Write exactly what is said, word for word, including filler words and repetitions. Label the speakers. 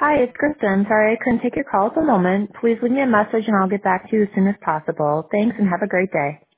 Speaker 1: Hi, it's Kristen. Sorry I couldn't take your call at the moment. Please leave me a message and I'll get back to you as soon as possible. Thanks and have a great day.